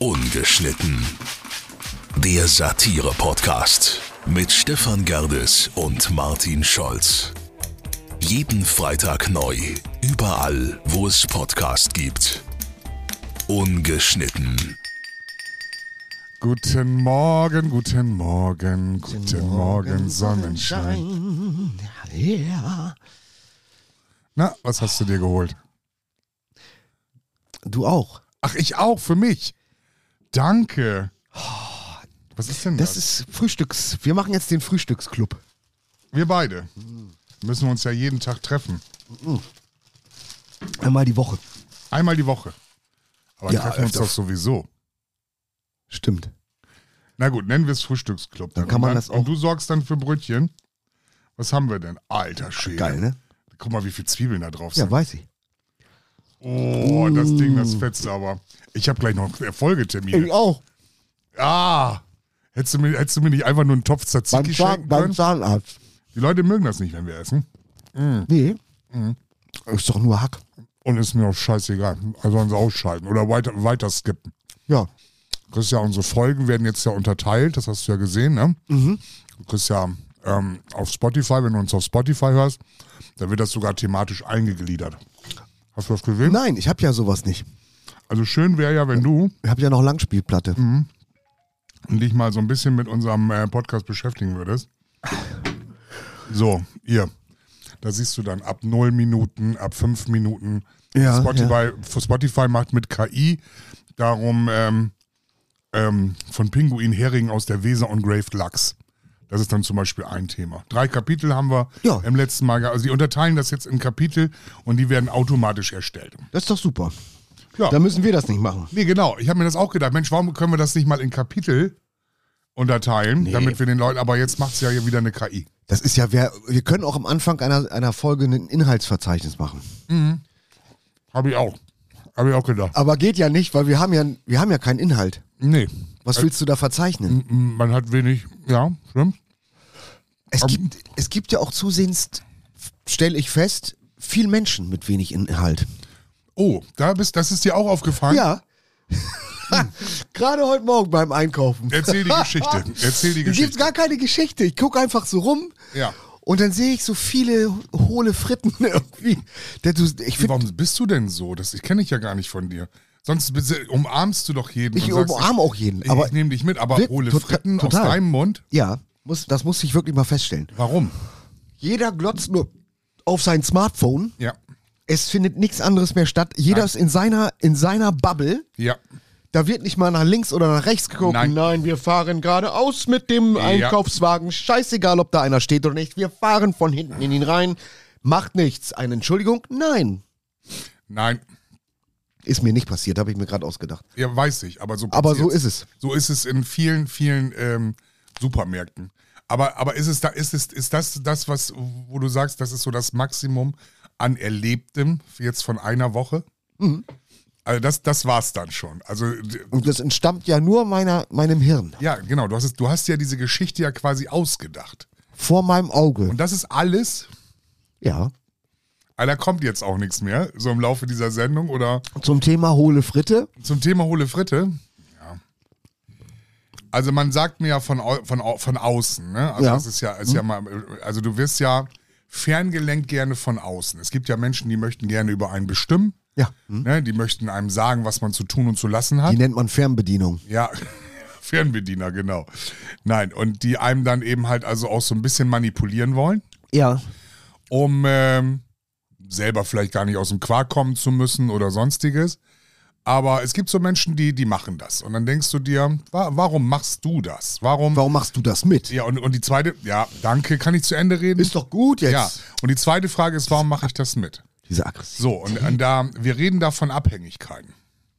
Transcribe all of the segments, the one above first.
Ungeschnitten. Der Satire-Podcast mit Stefan Gerdes und Martin Scholz. Jeden Freitag neu, überall, wo es Podcast gibt. Ungeschnitten. Guten Morgen, guten Morgen, guten Morgen, Sonnenschein. Ja. Na, was hast du dir geholt? Du auch. Ach, ich auch, für mich. Danke. Was ist denn das? Das ist Frühstücks. Wir machen jetzt den Frühstücksclub. Wir beide. Müssen wir uns ja jeden Tag treffen. Einmal die Woche. Einmal die Woche. Aber Ja, treffen wir uns öfter. doch sowieso. Stimmt. Na gut, nennen wir es Frühstücksclub. Dann kann man das auch- Und du sorgst dann für Brötchen. Was haben wir denn? Alter Schwede. Geil, ne? Guck mal, wie viele Zwiebeln da drauf Ja, sind. weiß ich. Oh, das Ding, das fetzt aber. Ich habe gleich noch Folgetermine. auch. Ah, hättest du mir nicht einfach nur einen Topf Tzatziki schenken können? Zahnarzt. Die Leute mögen das nicht, wenn wir essen. Nee. Ist doch nur Hack. Und ist mir auch scheißegal. Also sollen sie ausschalten oder weiter skippen. Ja. Du kriegst ja, unsere Folgen werden jetzt ja unterteilt, das hast du ja gesehen, ne? Du kriegst ja auf Spotify, wenn du uns auf Spotify hörst, da wird das sogar thematisch eingegliedert. Hast du das gesehen? Nein, ich habe ja sowas nicht. Also schön wäre ja, wenn du Ich habe ja noch Langspielplatte. dich mal so ein bisschen mit unserem Podcast beschäftigen würdest. So, hier. Da siehst du dann ab 0 Minuten, ab 5 Minuten. Ja, Spotify macht mit KI darum von Pinguin Hering aus der Weser und Graved Lachs. Das ist dann zum Beispiel ein Thema. 3 Kapitel haben wir Ja. im letzten Mal. Also die unterteilen das jetzt in Kapitel und die werden automatisch erstellt. Das ist doch super. Ja. Da müssen wir das nicht machen. Nee, genau. Ich habe mir das auch gedacht. Mensch, warum können wir das nicht mal in Kapitel unterteilen, damit wir den Leuten, aber jetzt macht es ja hier wieder eine KI. Das ist ja, wir können auch am Anfang einer Folge ein Inhaltsverzeichnis machen. Habe ich auch. Habe ich auch gedacht. Aber geht ja nicht, weil wir haben ja keinen Inhalt. Nee. Was willst du da verzeichnen? Man hat wenig, ja, stimmt. Es gibt ja auch zusehends, stelle ich fest, viel Menschen mit wenig Inhalt. Oh, das ist dir auch aufgefallen? Ja. Gerade heute Morgen beim Einkaufen. Erzähl die Geschichte. Erzähl die Hier gibt's Geschichte. gar keine Geschichte. Ich gucke einfach so rum Ja. und dann sehe ich so viele hohle Fritten irgendwie. Ich find, Warum bist du denn so? Ich kenne dich ja gar nicht von dir. Sonst umarmst du doch jeden. ich und sagst, umarme auch jeden. Aber ich nehme dich mit, aber hohle Fritten aus total. deinem Mund? ja, das muss ich wirklich mal feststellen. Warum? Jeder glotzt nur auf sein Smartphone. Ja. Es findet nichts anderes mehr statt. Jeder Nein. ist in seiner Bubble. Ja. Da wird nicht mal nach links oder nach rechts geguckt. Nein. Wir fahren geradeaus mit dem Einkaufswagen. Scheißegal, ob da einer steht oder nicht. Wir fahren von hinten in ihn rein. Macht nichts. Eine Entschuldigung? Nein. Nein. Ist mir nicht passiert, habe ich mir gerade ausgedacht. Ja, weiß ich, aber so Aber so passiert's. ist es. So ist es in vielen, vielen Supermärkten. Aber ist das, was, wo du sagst, das ist so das Maximum an Erlebtem jetzt von einer Woche? Also das war's dann schon. Also Und das entstammt ja nur meinem Hirn. ja, genau. Du hast ja diese Geschichte ja quasi ausgedacht. Vor meinem Auge. Und das ist alles. Ja. Da kommt jetzt auch nichts mehr, so im Laufe dieser Sendung oder Zum Thema hohle Fritte. zum Thema hohle Fritte. Ja. Also man sagt mir ja von außen, ne? Also Ja. das ist ja mal, also du wirst ja ferngelenkt gerne von außen. Es gibt ja Menschen, die möchten gerne über einen bestimmen, Ja. ne? Die möchten einem sagen, was man zu tun und zu lassen hat. Die nennt man Fernbedienung. Ja, Fernbediener, genau. Nein, und die einem dann eben halt also auch so ein bisschen manipulieren wollen, Ja. um selber vielleicht gar nicht aus dem Quark kommen zu müssen oder sonstiges. Aber es gibt so Menschen, die machen das. Und dann denkst du dir, warum machst du das? Warum machst du das mit? Ja, und die zweite, ja, danke, kann ich zu Ende reden? Ist doch gut jetzt. Ja, und die zweite Frage ist, warum mache ich das mit? Diese Aggression. So, und wir reden da von Abhängigkeiten.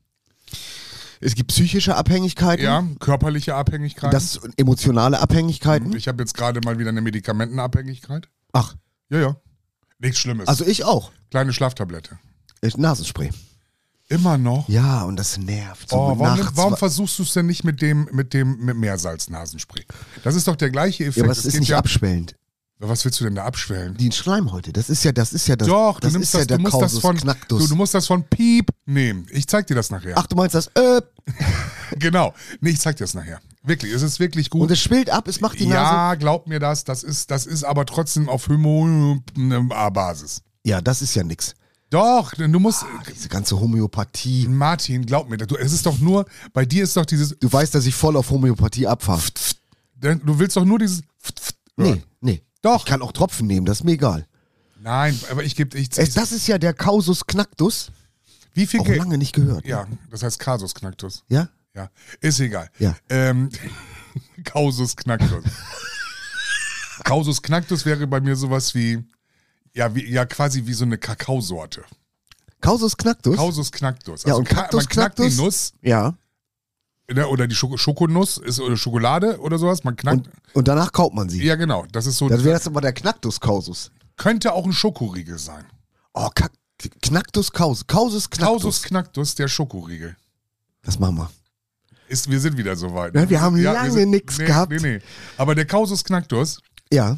Es gibt psychische Abhängigkeiten. Ja, körperliche Abhängigkeiten. Das emotionale Abhängigkeiten. Ich habe jetzt gerade mal wieder eine Medikamentenabhängigkeit. Ach, Ja. Nichts Schlimmes. also ich auch. Kleine Schlaftablette. Nasenspray. Immer noch? Ja, und das nervt. So Oh, nachts. warum versuchst du es denn nicht mit Meersalz-Nasenspray? Das ist doch der gleiche Effekt. Ja, aber es ist nicht abschwellend. Was willst du denn da abschwellen? Die Schleimhäute, das ist ja das. Doch, das ist ja der du musst das Causus von Knacktus. du musst das von Piep nehmen. Ich zeig dir das nachher. Ach, du meinst das? Genau. Nee, ich zeig dir das nachher. Wirklich, es ist wirklich gut. Und es schwillt ab, es macht die Nase. Ja, glaub mir das. Das ist aber trotzdem auf Homöopathie-Basis. Ja, das ist ja nix. Doch, du musst... Diese ganze Homöopathie. Martin, glaub mir, es ist doch nur... Bei dir ist doch dieses... Du weißt, dass ich voll auf Homöopathie abfahre. Du willst doch nur dieses... Nee. Doch. Ich kann auch Tropfen nehmen, das ist mir egal. Nein, aber Das ist ja der Causus Knactus. Wie viel Auch lange nicht gehört. Ja, das heißt Casus Knactus. Ja? Ja, ist egal. Ja. Causus Knactus. Causus Knactus wäre bei mir sowas wie quasi wie so eine Kakaosorte. Causus Knactus? Causus Knactus. Ja, und Cactus man knackt Knactus? die Nuss, Ja. oder die Schokonuss oder Schokolade oder sowas. Man knackt. Und danach kaut man sie. Ja, genau. Das ist so. Dann wäre das aber der Knactus Causus. Könnte auch ein Schokoriegel sein. Oh, Knactus Causus. Causus Knactus. Causus Knactus, der Schokoriegel. Das machen wir. Wir sind wieder soweit. Ja, wir haben lange nichts gehabt. Nee. Aber der Causus Knactus, Ja.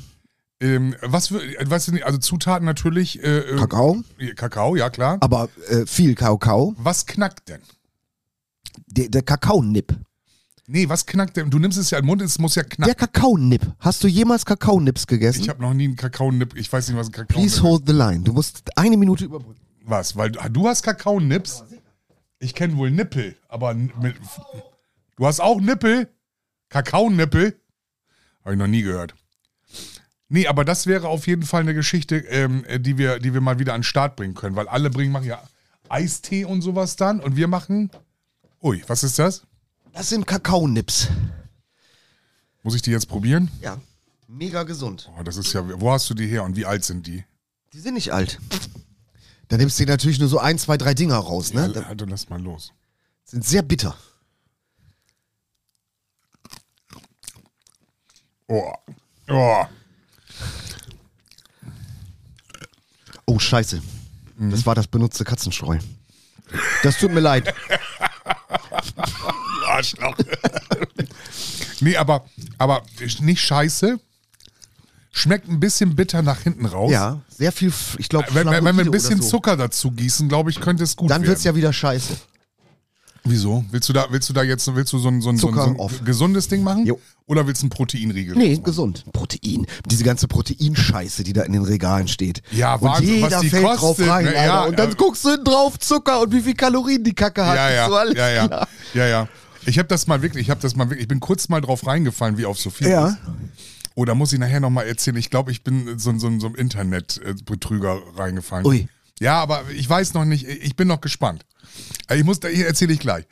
also Zutaten natürlich. Kakao. Kakao, ja klar. Aber viel Kakao. Was knackt denn? Der Kakaonipp. Nee, was knackt denn? Du nimmst es ja im Mund, es muss ja knacken. Der Kakaonipp. Hast du jemals Kakaonips gegessen? Ich habe noch nie einen Kakaonipp. Ich weiß nicht, was ein Kakaonipp Please hold the line. Du musst 1 Minute überbrücken. Was? Weil du hast Kakaonips? Ich kenne wohl Nippel, aber du hast auch Nippel? Kakaonippel? Habe ich noch nie gehört. Nee, aber das wäre auf jeden Fall eine Geschichte, die wir mal wieder an den Start bringen können, weil alle machen ja Eistee und sowas dann und wir machen... Ui, was ist das? Das sind Kakaonips. Muss ich die jetzt probieren? Ja. Mega gesund. Oh, das ist ja... Wo hast du die her und wie alt sind die? Die sind nicht alt. Da nimmst du dir natürlich nur so 1, 2, 3 Dinger raus, ne? Ja, dann lass mal los. Sind sehr bitter. Oh. Oh, scheiße. Das war das benutzte Katzenstreu. Das tut mir leid. Arschloch. Nee, aber nicht scheiße. Schmeckt ein bisschen bitter nach hinten raus. Ja, sehr viel, ich glaube, Wenn wir ein bisschen Zucker dazu gießen, glaube ich, könnte es gut werden. Dann wird's ja wieder scheiße. Wieso? Willst du so ein gesundes Ding machen? Jo. Oder willst du einen Proteinriegel? Nee, gesund. Protein. Diese ganze Proteinscheiße, die da in den Regalen steht. Ja, und Wahnsinn, jeder was die fällt kostet, drauf rein, ne? Alter. Ja, und dann guckst du hinten drauf Zucker und wie viel Kalorien die Kacke hat. Ja. Ist so alles klar. Ja. Ich habe das mal wirklich, ich bin kurz mal drauf reingefallen, wie auf so viel Ja. ist. Oh, da muss ich nachher nochmal erzählen. Ich glaube, ich bin so ein Internetbetrüger reingefallen. Ui. Ja, aber ich weiß noch nicht, ich bin noch gespannt. Erzähle ich gleich.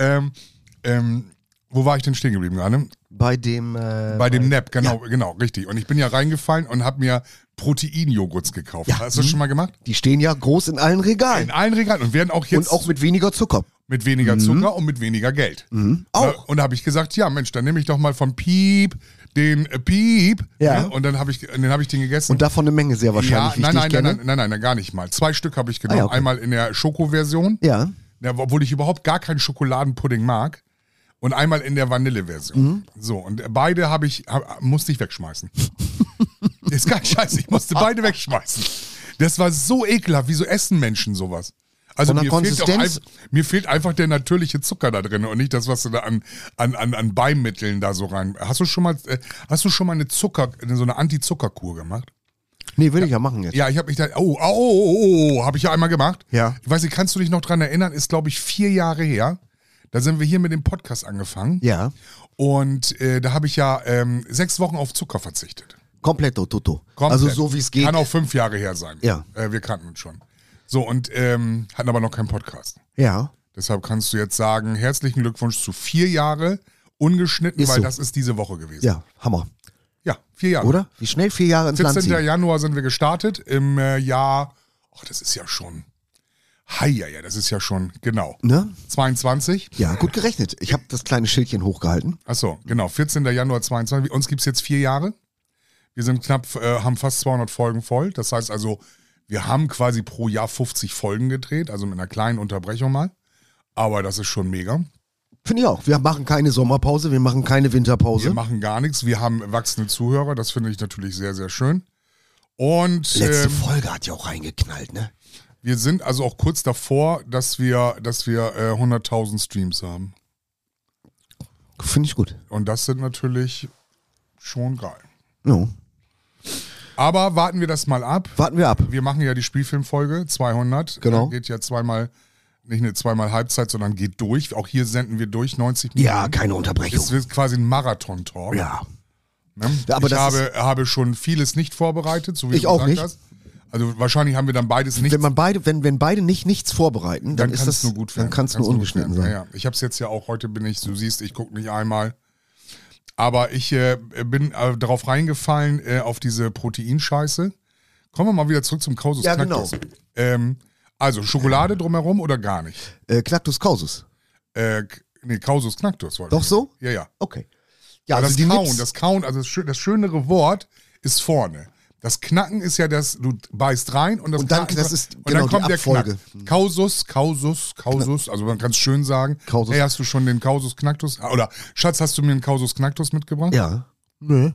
Wo war ich denn stehen geblieben gerade? Bei dem Nap, genau, richtig. Und ich bin ja reingefallen und habe mir Proteinjoghurts gekauft. Ja. Hast du das schon mal gemacht? Die stehen ja groß in allen Regalen. In allen Regalen und werden auch jetzt Und auch mit weniger Zucker. mit weniger Zucker und mit weniger Geld. Auch. Und da habe ich gesagt, ja Mensch, dann nehme ich doch mal von Piep den Piep. Ja. Ne? Und dann habe ich den gegessen. Und davon eine Menge sehr wahrscheinlich, wie ich dich kenne. Nein, gar nicht mal. 2 Stück habe ich genommen. Ah, ja, okay. Einmal in der Schokoversion, Ja. obwohl ich überhaupt gar keinen Schokoladenpudding mag. Und einmal in der Vanilleversion. So, und beide musste ich wegschmeißen. Ist gar scheiße, ich musste beide wegschmeißen. Das war so ekelhaft, wieso essen Menschen sowas? Also Von der Konsistenz? Mir fehlt einfach der natürliche Zucker da drin und nicht das, was du da an Beimitteln da so rein. Hast du schon mal so eine Anti-Zuckerkur gemacht? Nee, will ich ja machen jetzt. Ja, ich habe mich da, habe ich ja einmal gemacht. Ja. Ich weiß nicht, kannst du dich noch dran erinnern? Ist, glaube ich, 4 Jahre her. Da sind wir hier mit dem Podcast angefangen. Ja. Und da habe ich ja 6 Wochen auf Zucker verzichtet. Kompletto, Toto. Komplett. Also so wie es geht. Kann auch 5 Jahre her sein. Ja. Wir kannten uns schon. So, und hatten aber noch keinen Podcast. Ja. Deshalb kannst du jetzt sagen, herzlichen Glückwunsch zu 4 Jahre ungeschnitten, Ist weil so. das ist diese Woche gewesen. Ja, Hammer. Ja, 4 Jahre. Oder? Wie schnell 4 Jahre ins Land 17. ziehen. Januar sind wir gestartet. Im Jahr, das ist ja schon, das ist ja schon, genau. Ne? 22. Ja, gut gerechnet. Ich habe das kleine Schildchen hochgehalten. Achso, genau, 14. Januar 22. Uns gibt es jetzt 4 Jahre. Wir sind haben fast 200 Folgen voll. Das heißt also, wir haben quasi pro Jahr 50 Folgen gedreht, also mit einer kleinen Unterbrechung mal. Aber das ist schon mega. Finde ich auch. Wir machen keine Sommerpause, wir machen keine Winterpause. Wir machen gar nichts. Wir haben wachsende Zuhörer. Das finde ich natürlich sehr, sehr schön. Und Letzte Folge hat ja auch reingeknallt, ne? wir sind also auch kurz davor, dass wir 100.000 Streams haben. Finde ich gut. Und das sind natürlich schon geil. Ja. Aber warten wir das mal ab. Warten wir ab. Wir machen ja die Spielfilmfolge 200. Genau. Geht ja nicht zweimal Halbzeit, sondern geht durch. Auch hier senden wir durch 90 Minuten. Ja, keine Unterbrechung. Es wird quasi ein Marathon-Talk. Ja. Ne? Aber ich habe schon vieles nicht vorbereitet, so wie Ich du auch gesagt nicht. hast. Also wahrscheinlich haben wir dann beides nicht. Wenn beide nichts vorbereiten, dann ist kann das es nur gut werden. Dann kann es nur ungeschnitten sein. Ja. Ich habe es jetzt ja auch, heute bin ich, du siehst, ich gucke nicht einmal. Aber ich bin darauf reingefallen, auf diese Proteinscheiße. Kommen wir mal wieder zurück zum Kausus Ja, Knacktus. Also Schokolade drumherum oder gar nicht? Knactus Causus. Kausus Knacktus. Doch so? Ja. Okay. Ja, Aber also das Kauen, also das schönere Wort ist vorne. Das Knacken ist ja das, du beißt rein und dann, Knacken, das ist und genau dann kommt die der Abfolge. Knack. Kausus, also man kann es schön sagen. Kausus. Hey, hast du schon den Kausus Knacktus? Oder Schatz, hast du mir einen Kausus Knacktus mitgebracht? Ja. Nee.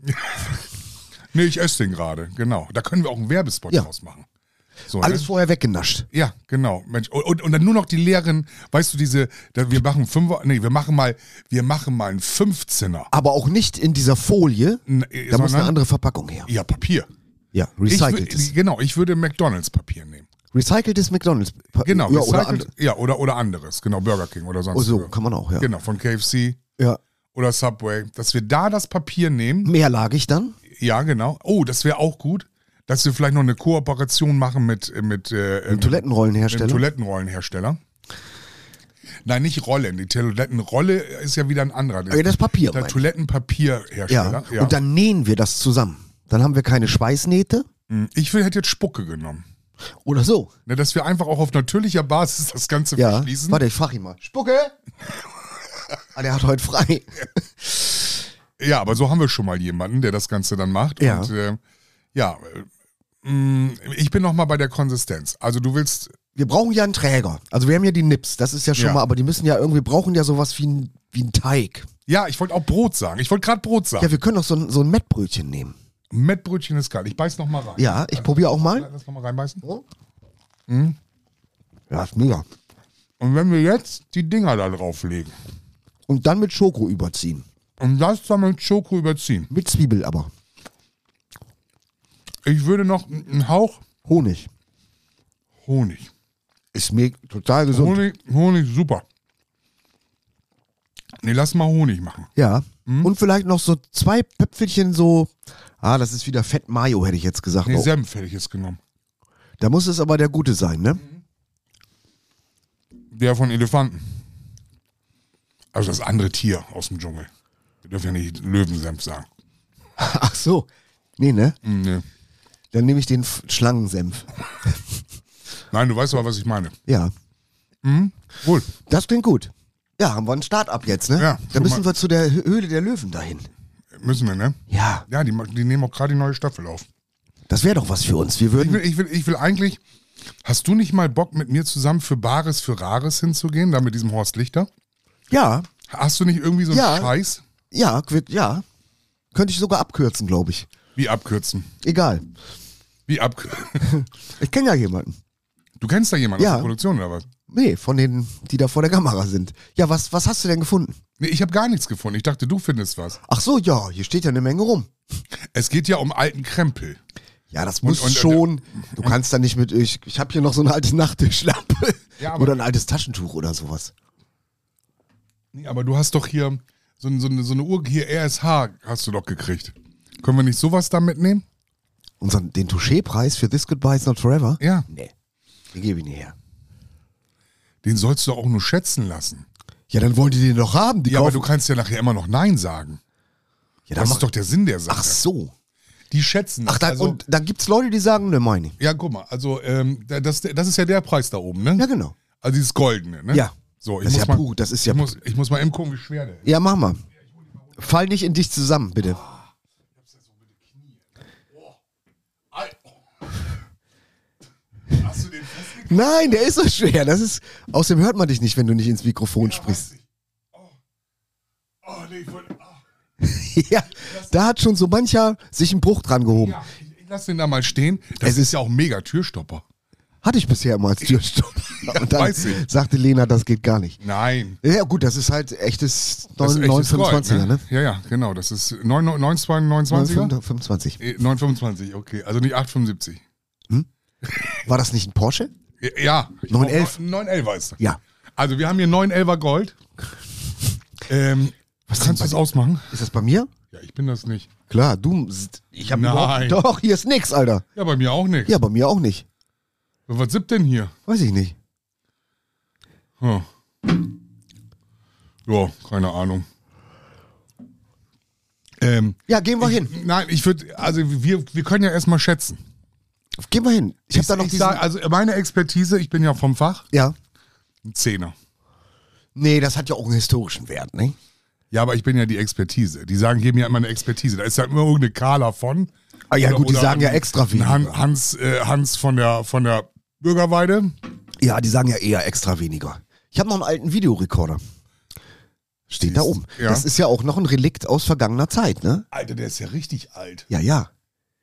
Nee, ich esse den gerade, genau. Da können wir auch einen Werbespot draus machen. So, Alles ne? vorher weggenascht. Ja, genau. Mensch. Und dann nur noch die leeren, weißt du, wir machen wir machen mal einen 15er. Aber auch nicht in dieser Folie. Da muss eine andere Verpackung her. Ja, Papier. Ja, recyceltes. Ich würde McDonalds-Papier nehmen. Recyceltes McDonalds. Genau, Ja, oder anderes. Genau, Burger King oder sonst was. Oh, so was. kann man auch, ja. Genau, von KFC Ja. oder Subway. Dass wir da das Papier nehmen. Mehrlagig dann? Ja, genau. Oh, das wäre auch gut. Dass wir vielleicht noch eine Kooperation machen mit Toilettenrollenhersteller. Mit Toilettenrollenhersteller. Nein, nicht Rollen. Die Toilettenrolle ist ja wieder ein anderer. Ja, das Papier. Der Toilettenpapierhersteller. Ja. Und dann nähen wir das zusammen. Dann haben wir keine Schweißnähte. Hätte jetzt Spucke genommen. Oder so. Ne, dass wir einfach auch auf natürlicher Basis das Ganze Ja. verschließen. Warte, ich frag ihn mal. Spucke! Der hat heute frei. Ja, aber so haben wir schon mal jemanden, der das Ganze dann macht. Ja. Und ich bin noch mal bei der Konsistenz. Also du willst... Wir brauchen ja einen Träger. Also wir haben ja die Nips, das ist ja schon mal, aber die müssen ja irgendwie, brauchen ja sowas wie ein Teig. Ja, ich wollte auch Brot sagen. Ich wollte gerade Brot sagen. Ja, wir können doch so ein Mettbrötchen nehmen. Mettbrötchen ist geil. Ich beiß noch mal rein. Ja, ich probiere auch mal. Lass noch mal reinbeißen. Ja, ist mega. Und wenn wir jetzt die Dinger da drauflegen Und dann mit Schoko überziehen. und das dann mit Schoko überziehen. Mit Zwiebel aber. Ich würde noch einen Hauch Honig. Ist mir total gesund. Honig, super. Nee, lass mal Honig machen. Ja. Und vielleicht noch so 2 Pöpfelchen so. Das ist wieder Fett Mayo, hätte ich jetzt gesagt. Nee, Oh. Senf hätte ich jetzt genommen. Da muss es aber der Gute sein, ne? Der von Elefanten. Also das andere Tier aus dem Dschungel. Wir dürfen ja nicht Löwensenf sagen. Ach so. Nee, ne? Nee. Dann nehme ich den Schlangensenf. Nein, du weißt aber, was ich meine. Ja. Wohl. Das klingt gut. Ja, haben wir einen Start-up jetzt, ne? Ja, Dann müssen wir zu der Höhle der Löwen dahin. Müssen wir, ne? Ja. Ja, die nehmen auch gerade die neue Staffel auf. Das wäre doch was für uns. Wir würden. Ich will eigentlich. Hast du nicht mal Bock, mit mir zusammen für Bares für Rares hinzugehen, da mit diesem Horst Lichter? Ja. Hast du nicht irgendwie so einen Ja. Scheiß? Ja, ja. Könnte ich sogar abkürzen, glaube ich. Wie abkürzen? Egal. Wie abkürzen? Ich kenne ja jemanden. Du kennst da jemanden Ja. aus der Produktion oder was? Nee, von denen, die da vor der Kamera sind. Ja, was hast du denn gefunden? Nee, ich habe gar nichts gefunden. Ich dachte, du findest was. Ach so, ja, hier steht ja eine Menge rum. Es geht ja um alten Krempel. Ja, das muss und- schon. Du kannst da nicht mit. Ich habe hier noch so eine alte Nachttischlampe. Ja, aber- oder ein altes Taschentuch oder sowas. Nee, aber du hast doch hier so eine Uhr, hier RSH hast du doch gekriegt. Können wir nicht sowas da mitnehmen? Den Touché-Preis für This Goodbye is Not Forever? Ja. Nee, den gebe ich nicht her. Den sollst du auch nur schätzen lassen. Ja, dann wollen die den doch haben. Die Ja, aber kaufen. du kannst ja nachher immer noch Nein sagen. Ja, Das ist doch der Sinn der Sache. Ach so. Die schätzen das. Ach, und da gibt's Leute, die sagen, ne, meine ich. Ja, guck mal, also das ist ja der Preis da oben, ne? Ja, genau. Also dieses Goldene, ne? Ja. So, Das ist ja puh, das ist ja. ich muss mal eben gucken, wie schwer der ist. Ja, mach mal. Fall nicht in dich zusammen, bitte. Hast du den festgekriegt? Nein, der ist so schwer. Außerdem hört man dich nicht, wenn du nicht ins Mikrofon sprichst. Oh, nee, ich wollte. Ja, da hat schon so mancher sich einen Bruch dran gehoben. Ja, ich lass den da mal stehen. Das ist ja auch ein mega Türstopper. Hatte ich bisher immer als Türstopp. Und dann weiß ich. sagte Lena, das geht gar nicht. Nein. Ja gut, das ist halt echtes Das ist echtes Gold, 925er, ne? Ja, genau. Das ist 929er? 925. 925, okay. Also nicht 875. War das nicht ein Porsche? Ja. 911. 911 ist das. Ja. Also wir haben hier 911er Gold. Was kannst du das ausmachen? Ist das bei mir? Ja, ich bin das nicht. Klar, ich habe Nein. Doch, hier ist nix, Alter. Ja, bei mir auch nicht. Ja, bei mir auch nicht. Was sippt denn hier? Weiß ich nicht. Ja, keine Ahnung. Ja, gehen wir hin. Nein, wir können ja erstmal schätzen. Gehen wir hin. Ich habe da noch Ich sag, also meine Expertise, ich bin ja vom Fach, Ja. ein Zehner. Nee, das hat ja auch einen historischen Wert, ne? Ja, aber ich bin ja die Expertise. Die sagen, geben ja immer eine Expertise. Da ist ja immer irgendeine Carla von. Ah ja, gut, die oder sagen ja extra viel. Hans von der Bürgerweide. Ja, die sagen ja eher extra weniger. Ich habe noch einen alten Videorekorder. Steht da oben. Ja. Das ist ja auch noch ein Relikt aus vergangener Zeit, ne? Alter, der ist ja richtig alt. Ja, ja.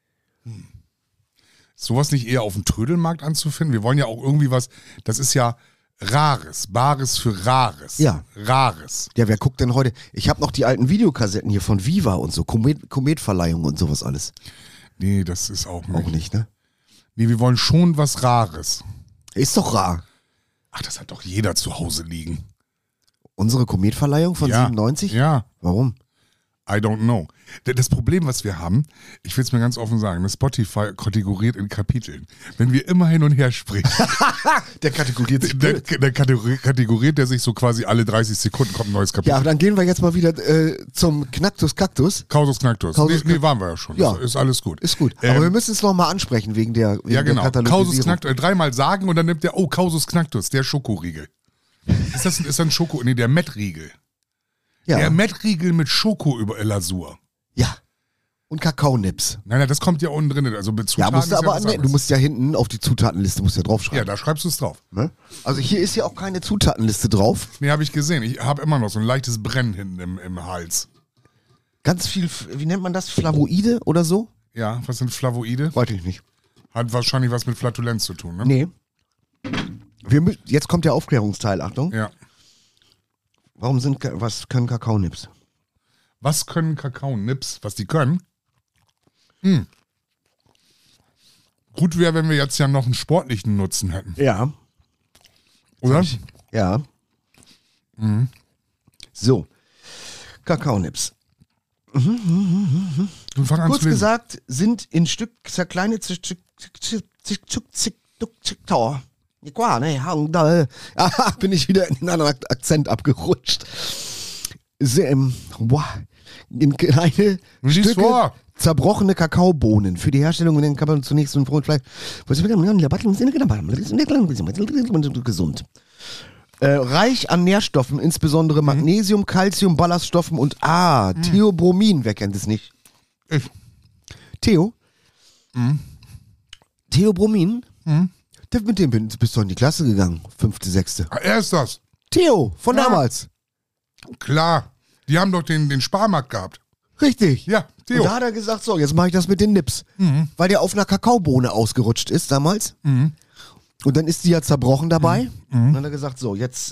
Ist sowas nicht eher auf dem Trödelmarkt anzufinden? Wir wollen ja auch irgendwie was, das ist ja Rares, Bares für Rares. Ja. Rares. Ja, wer guckt denn heute? Ich habe noch die alten Videokassetten hier von Viva und so, Kometverleihung und sowas alles. Nee, das ist auch nicht. Auch nicht, ne? Nee, wir wollen schon was Rares. Ist doch rar. Ach, das hat doch jeder zu Hause liegen. Unsere Kometverleihung von Ja. 97? Ja. Warum? I don't know. Das Problem, was wir haben, ich will es mir ganz offen sagen, das Spotify kategoriert in Kapiteln. Wenn wir immer hin und her springen, Der kategoriert sich der kategoriert der sich so quasi alle 30 Sekunden kommt ein neues Kapitel. Ja, aber dann gehen wir jetzt mal wieder zum Knacktus Kaktus. Kausus Knacktus. Nee, waren wir ja schon. Ja. Ist alles gut. Ist gut. Aber wir müssen es nochmal ansprechen wegen der Ja, genau. der Kausus Katalogisierung. Knacktus. Dreimal sagen und dann nimmt der, Kausus Knacktus, der Schokoriegel. Ist das ein Schoko? Nee, der Mettriegel. Ja. Der Mettriegel mit Schoko über Lasur. Ja. Und Kakaonips. Nein, das kommt ja unten drin. Also mit Ja, Zutaten musst du ist aber, was nee, du anderes. musst ja hinten auf die Zutatenliste musst ja draufschreiben. Ja, da schreibst du es drauf. Ne? Also hier ist ja auch keine Zutatenliste drauf. Nee, habe ich gesehen. Ich habe immer noch so ein leichtes Brennen hinten im Hals. Ganz viel, wie nennt man das? Flavoide oder so? Ja, was sind Flavoide? Weiß ich nicht. Hat wahrscheinlich was mit Flatulenz zu tun, ne? Nee. Jetzt kommt der Aufklärungsteil, Achtung. Ja. Was können Kakaonips? Was können Kakaonips? Was die können? Gut wäre, wenn wir jetzt ja noch einen sportlichen Nutzen hätten, Ja. oder? Ja. So. Kakaonips. Du fang an Kurz zu lesen. gesagt, sind in Stück zerkleinete bin ich wieder in einen anderen Akzent abgerutscht. In kleine Lies Stücke vor. zerbrochene Kakaobohnen. Für die Herstellung kann man zunächst ein Brotfleisch gesund. Reich an Nährstoffen, insbesondere Magnesium, Calcium, Ballaststoffen und Theobromin. Wer kennt es nicht? Ich. Theo? Theobromin? Mit dem bist du in die Klasse gegangen. 5., 6. Er ist das. Theo, von Ja. damals. Klar. Die haben doch den Sparmarkt gehabt. Richtig. Ja, Theo. Und da hat er gesagt, so, jetzt mache ich das mit den Nips. Weil der auf einer Kakaobohne ausgerutscht ist damals. Und dann ist die ja zerbrochen dabei. Und dann hat er gesagt, so, jetzt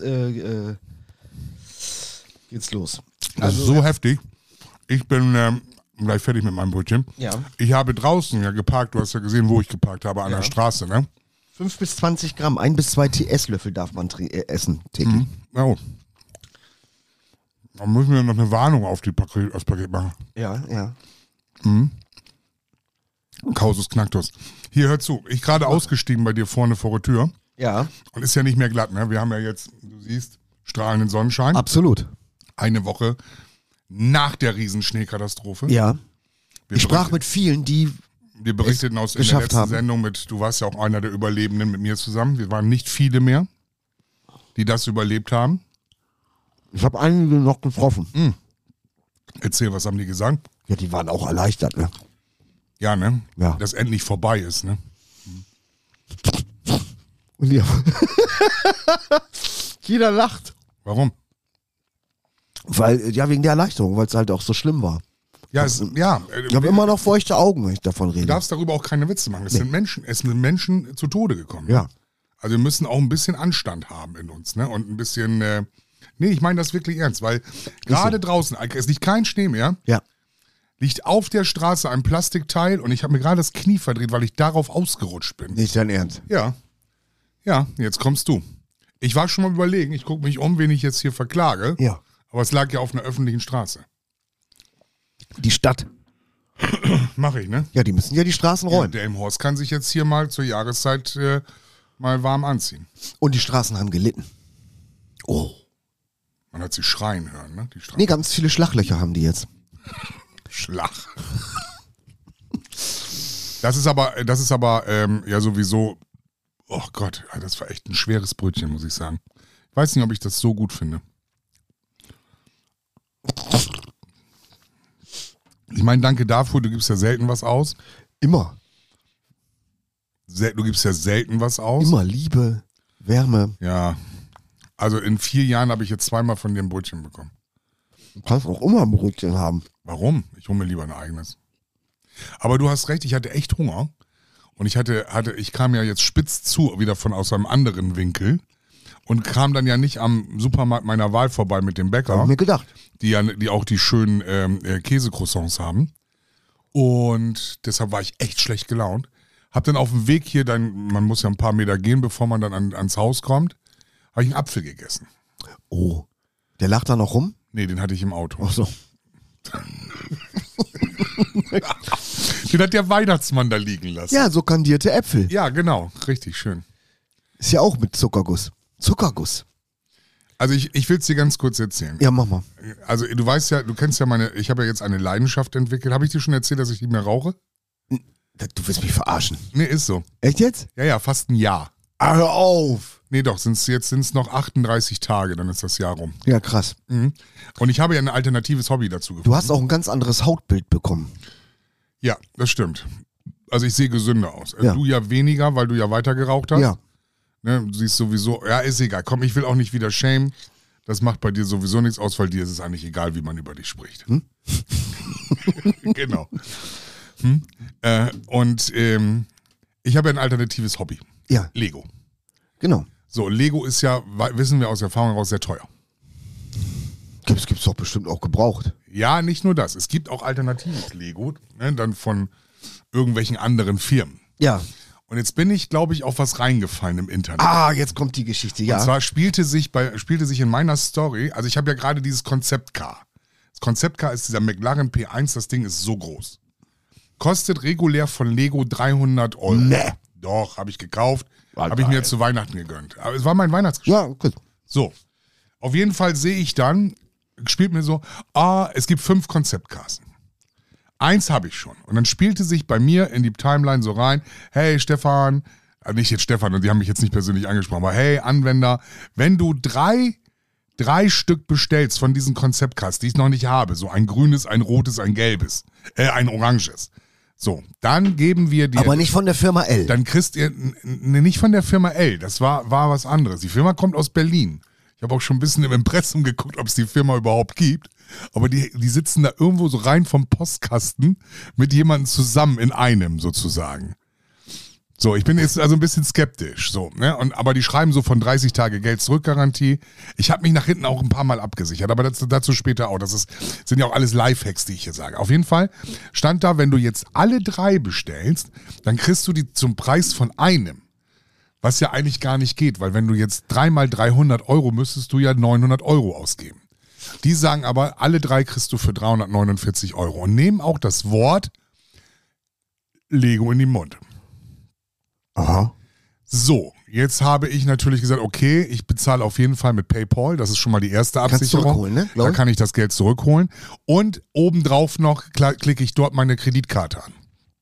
geht's los. Das ist so heftig. Ich bin gleich fertig mit meinem Brötchen. Ja. Ich habe draußen ja geparkt. Du hast ja gesehen, wo ich geparkt habe, an der Straße, ne? 5 bis 20 Gramm, 1 bis 2 Esslöffel darf man essen täglich. Oh. Dann müssen wir noch eine Warnung auf das Paket machen. Ja, ja. Kausus Knacktus. Hier, hör zu. Ich gerade ausgestiegen bei dir vorne vor der Tür. Ja, Und ist ja nicht mehr glatt, ne? Wir haben ja jetzt, du siehst, strahlenden Sonnenschein. absolut. Eine Woche nach der Riesenschneekatastrophe. Ja. Wir Ich sprach mit vielen, die Wir berichteten in der geschafft letzten haben. Sendung du warst ja auch einer der Überlebenden mit mir zusammen. Wir waren nicht viele mehr, die das überlebt haben. Ich habe einige noch getroffen. Erzähl, was haben die gesagt? Ja, die waren auch erleichtert, ne? Ja, ne? Ja. Dass endlich vorbei ist, ne? Und ja. Jeder lacht. Warum? Weil, ja, wegen der Erleichterung, weil es halt auch so schlimm war. Ja, Ich habe immer noch feuchte Augen, wenn ich davon rede. Du darfst darüber auch keine Witze machen. Es sind Menschen zu Tode gekommen. Ja. Also wir müssen auch ein bisschen Anstand haben in uns, ne? Und ein bisschen, nee, ich meine das wirklich ernst, weil gerade draußen, es liegt kein Schnee mehr, Ja. liegt auf der Straße ein Plastikteil und ich habe mir gerade das Knie verdreht, weil ich darauf ausgerutscht bin. Nicht dein Ernst. Ja. Ja, jetzt kommst du. Ich war schon mal überlegen, ich gucke mich um, wen ich jetzt hier verklage, Ja. aber es lag ja auf einer öffentlichen Straße. Die Stadt. Mache ich, ne? Ja, die müssen ja die Straßen räumen. Der im Horst kann sich jetzt hier mal zur Jahreszeit mal warm anziehen. Und die Straßen haben gelitten. Oh. Man hat sie schreien hören, ne? Die Straße. Nee, ganz viele Schlaglöcher haben die jetzt. Schlag. Das ist aber ja sowieso, oh Gott, das war echt ein schweres Brötchen, muss ich sagen. Ich weiß nicht, ob ich das so gut finde. Ich meine, danke dafür, du gibst ja selten was aus. Immer. Du gibst ja selten was aus. Immer Liebe, Wärme. Ja. Also in 4 Jahren habe ich jetzt 2-mal von dir ein Brötchen bekommen. Du kannst auch immer ein Brötchen haben. Warum? Ich hole mir lieber ein eigenes. Aber du hast recht, ich hatte echt Hunger. Und ich kam ja jetzt spitz zu, wieder von aus einem anderen Winkel. Und kam dann ja nicht am Supermarkt meiner Wahl vorbei mit dem Bäcker. Hab ich mir gedacht. Die auch die schönen Käsecroissants haben. Und deshalb war ich echt schlecht gelaunt. Hab dann auf dem Weg hier, man muss ja ein paar Meter gehen, bevor man dann ans Haus kommt, habe ich einen Apfel gegessen. Oh. Der lacht da noch rum? Nee, den hatte ich im Auto. Ach so. Den hat der Weihnachtsmann da liegen lassen. Ja, so kandierte Äpfel. Ja, genau. Richtig schön. Ist ja auch mit Zuckerguss. Zuckerguss. Also ich will es dir ganz kurz erzählen. Ja, mach mal. Also du weißt ja, du kennst ja ich habe ja jetzt eine Leidenschaft entwickelt. Habe ich dir schon erzählt, dass ich nicht mehr rauche? Du willst mich verarschen. Nee, ist so. Echt jetzt? Ja, fast ein Jahr. Ah, hör auf. Nee, doch, jetzt sind es noch 38 Tage, dann ist das Jahr rum. Ja, krass. Mhm. Und ich habe ja ein alternatives Hobby dazu gefunden. Du hast auch ein ganz anderes Hautbild bekommen. Ja, das stimmt. Also ich sehe gesünder aus. Ja. Du ja weniger, weil du ja weiter geraucht hast. Ja. Ne, du siehst sowieso, ja, ist egal. Komm, ich will auch nicht wieder shamen. Das macht bei dir sowieso nichts aus, weil dir ist es eigentlich egal, wie man über dich spricht. Genau. Und ich habe ja ein alternatives Hobby. Ja, Lego. genau. So, Lego ist ja, wissen wir aus Erfahrung heraus, sehr teuer. Gibt's doch bestimmt auch gebraucht. Ja, nicht nur das. Es gibt auch alternatives Lego, ne, dann von irgendwelchen anderen Firmen. Ja. Und jetzt bin ich, glaube ich, auf was reingefallen im Internet. Ah, jetzt kommt die Geschichte, ja. Und zwar spielte sich in meiner Story, also ich habe ja gerade dieses Konzept-Car. Das Konzept-Car ist dieser McLaren P1, das Ding ist so groß. Kostet regulär von Lego 300 €. Nee. Doch, habe ich gekauft, War habe ich mir geil. zu Weihnachten gegönnt. Aber es war mein Weihnachtsgeschenk. Ja, gut. So, auf jeden Fall sehe ich dann, spielt mir so, es gibt 5 Konzeptcars. 1 habe ich schon. Und dann spielte sich bei mir in die Timeline so rein, hey Stefan, nicht jetzt Stefan, und die haben mich jetzt nicht persönlich angesprochen, aber hey Anwender, wenn du drei Stück bestellst von diesen Konzeptcars, die ich noch nicht habe, so ein grünes, ein rotes, ein gelbes, ein oranges, so, dann geben wir dir... Aber nicht von der Firma L. Dann kriegst ihr, nicht von der Firma L, das war was anderes. Die Firma kommt aus Berlin. Ich habe auch schon ein bisschen im Impressum geguckt, ob es die Firma überhaupt gibt. Aber die sitzen da irgendwo so rein vom Postkasten mit jemandem zusammen in einem sozusagen. So, ich bin jetzt also ein bisschen skeptisch. So, ne? Aber die schreiben so von 30 Tage Geld-Zurück-Garantie. Ich habe mich nach hinten auch ein paar Mal abgesichert, aber dazu später auch. Sind ja auch alles Lifehacks, die ich hier sage. Auf jeden Fall stand da, wenn du jetzt alle 3 bestellst, dann kriegst du die zum Preis von einem. Was ja eigentlich gar nicht geht, weil wenn du jetzt 3 mal 300 € müsstest du ja 900 € ausgeben. Die sagen aber, alle 3 kriegst du für 349 € und nehmen auch das Wort Lego in den Mund. Aha. So, jetzt habe ich natürlich gesagt, okay, ich bezahle auf jeden Fall mit PayPal. Das ist schon mal die erste Absicherung. zurückholen, ne? Da kann ich das Geld zurückholen. Und obendrauf noch klicke ich dort meine Kreditkarte an.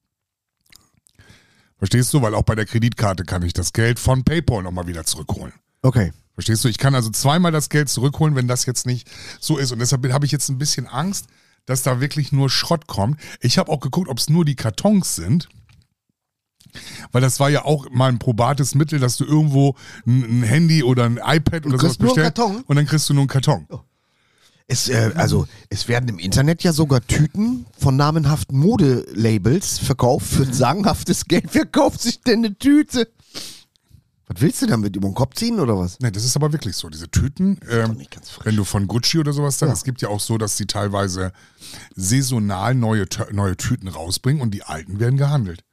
Verstehst du? Weil auch bei der Kreditkarte kann ich das Geld von PayPal nochmal wieder zurückholen. Okay. Verstehst du? Ich kann also 2-mal das Geld zurückholen, wenn das jetzt nicht so ist. Und deshalb habe ich jetzt ein bisschen Angst, dass da wirklich nur Schrott kommt. Ich habe auch geguckt, ob es nur die Kartons sind. Weil das war ja auch mal ein probates Mittel, dass du irgendwo ein Handy oder ein iPad oder sowas kriegst nur einen bestellst Karton? und dann kriegst du nur einen Karton. Oh. Es werden im Internet ja sogar Tüten von namenhaften Modelabels verkauft. Für ein sagenhaftes Geld. Wer kauft sich denn eine Tüte? Was willst du damit? Über den Kopf ziehen oder was? Ne, das ist aber wirklich so. Diese Tüten, nicht ganz frisch. wenn du von Gucci oder sowas dann, es gibt ja auch so, dass die teilweise saisonal neue Tüten rausbringen und die alten werden gehandelt.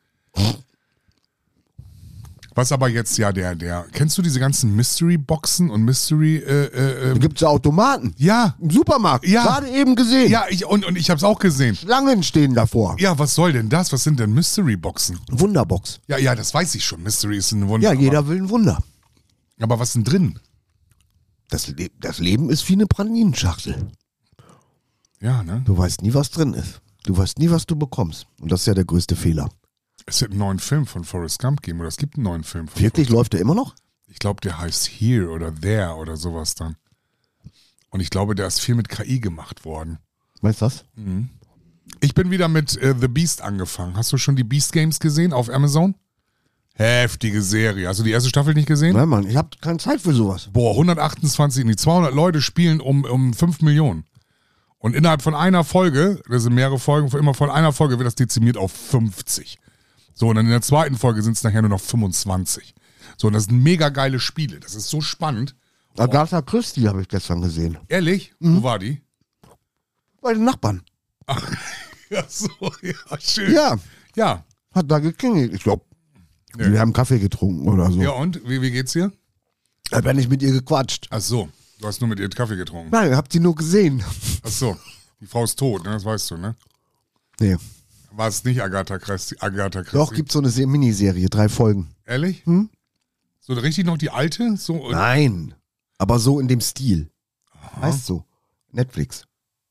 Was aber jetzt ja kennst du diese ganzen Mystery-Boxen und Mystery, Da gibt es ja Automaten. ja, Im Supermarkt. Ja. Gerade eben gesehen. ja, und ich hab's auch gesehen. Schlangen stehen davor. Ja, was soll denn das? Was sind denn Mystery-Boxen? Wunderbox. Ja, das weiß ich schon. Mystery ist ein Wunder. Ja, jeder will ein Wunder. Aber was ist denn drin? Das Leben ist wie eine Pralinenschachtel. Ja, ne? Du weißt nie, was drin ist. Du weißt nie, was du bekommst. Und das ist ja der größte Fehler. Es wird einen neuen Film von Forrest Gump geben oder es gibt einen neuen Film von Wirklich, läuft der immer noch? Ich glaube, der heißt Here oder There oder sowas dann. Und ich glaube, der ist viel mit KI gemacht worden. Meinst du das? Ich bin wieder mit The Beast angefangen. Hast du schon die Beast Games gesehen auf Amazon? Heftige Serie. Hast du die erste Staffel nicht gesehen? Nein, Mann, ich habe keine Zeit für sowas. Boah, 128, die 200 Leute spielen um 5 Millionen. Und innerhalb von einer Folge, das sind mehrere Folgen, immer von einer Folge wird das dezimiert auf 50. So, und dann in der zweiten Folge sind es nachher nur noch 25. So, und das sind mega geile Spiele. Das ist so spannend. Agatha Christie habe ich gestern gesehen. Ehrlich? Wo war die? Bei den Nachbarn. Ja, so, ja, schön. Ja, Ja. hat da geklingelt. Ich glaube, die haben Kaffee getrunken oder so. Ja, und? Wie geht's dir? Ich habe ja nicht mit ihr gequatscht. Ach so, du hast nur mit ihr Kaffee getrunken. Nein, ich habe sie nur gesehen. Ach so, die Frau ist tot, ne? Das weißt du, ne? Nee. War es nicht Agatha Christie? Doch, gibt so eine Miniserie, 3 Folgen. Ehrlich? So richtig noch die alte? So, Nein, aber so in dem Stil. Heißt so. Netflix.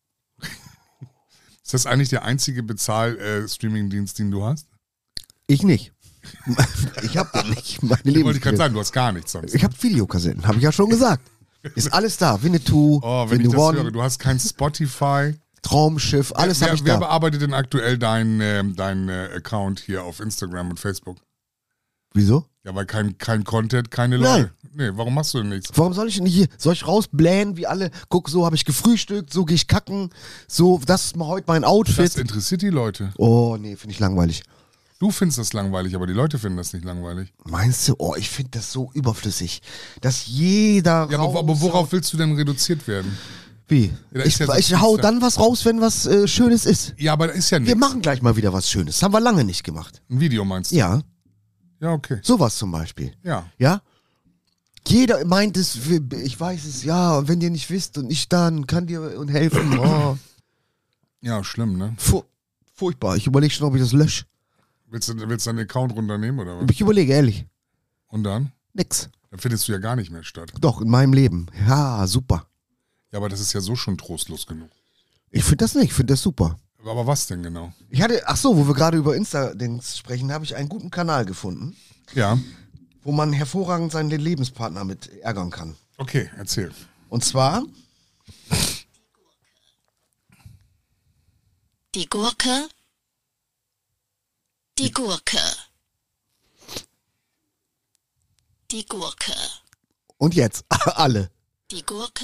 Ist das eigentlich der einzige Bezahl-Streaming-Dienst, den du hast? Ich nicht. Ich habe den nicht. Meine Wollte ich gerade Lebensquelle. sagen, du hast gar nichts sonst. Ich habe Videokassetten, habe ich ja schon gesagt. Ist alles da. Winnetou, Oh, wenn ich Winnie das höre, One, du hast kein Spotify. Traumschiff, alles habe ich Wer da. bearbeitet denn aktuell deinen Account hier auf Instagram und Facebook? Wieso? Ja, weil kein Content, keine Leute. Nee, warum machst du denn nichts? Warum soll ich denn hier? Soll ich rausblähen wie alle? Guck, so habe ich gefrühstückt, so gehe ich kacken, so, das ist mal heute mein Das Outfit. interessiert die Leute. Oh, nee, finde ich langweilig. Du findest das langweilig, aber die Leute finden das nicht langweilig. Meinst du? Oh, ich finde das so überflüssig, dass jeder Ja, aber worauf willst du denn reduziert werden? Wie? Ja, da ist Ich, ja so ich hau Dienstag. dann was raus, wenn was Schönes ist. Ja, aber da ist ja Wir nichts. machen gleich mal wieder was Schönes. Das haben wir lange nicht gemacht. Ein Video meinst du? Ja, Ja, okay. sowas zum Beispiel. Ja. Ja? Jeder meint es, ich weiß es, ja, und wenn ihr nicht wisst und ich dann, kann dir und helfen. Oh, Ja, schlimm, ne? furchtbar. Ich überlege schon, ob ich das lösche. Willst du deinen Account runternehmen oder was? Ich überlege, ehrlich, Und dann? nix. Dann findest du ja gar nicht mehr statt. Doch, in meinem Leben. Ja, super. Ja, aber das ist ja so schon trostlos genug. Ich finde das nicht, ich finde das super. Aber was denn genau? Ich hatte, ach so, wo wir gerade über Insta-Dings sprechen, habe ich einen guten Kanal gefunden, Ja. wo man hervorragend seinen Lebenspartner mit ärgern kann. Okay, erzähl. Und zwar, Die Gurke. Die Gurke. Die Gurke. und jetzt, alle. Die Gurke.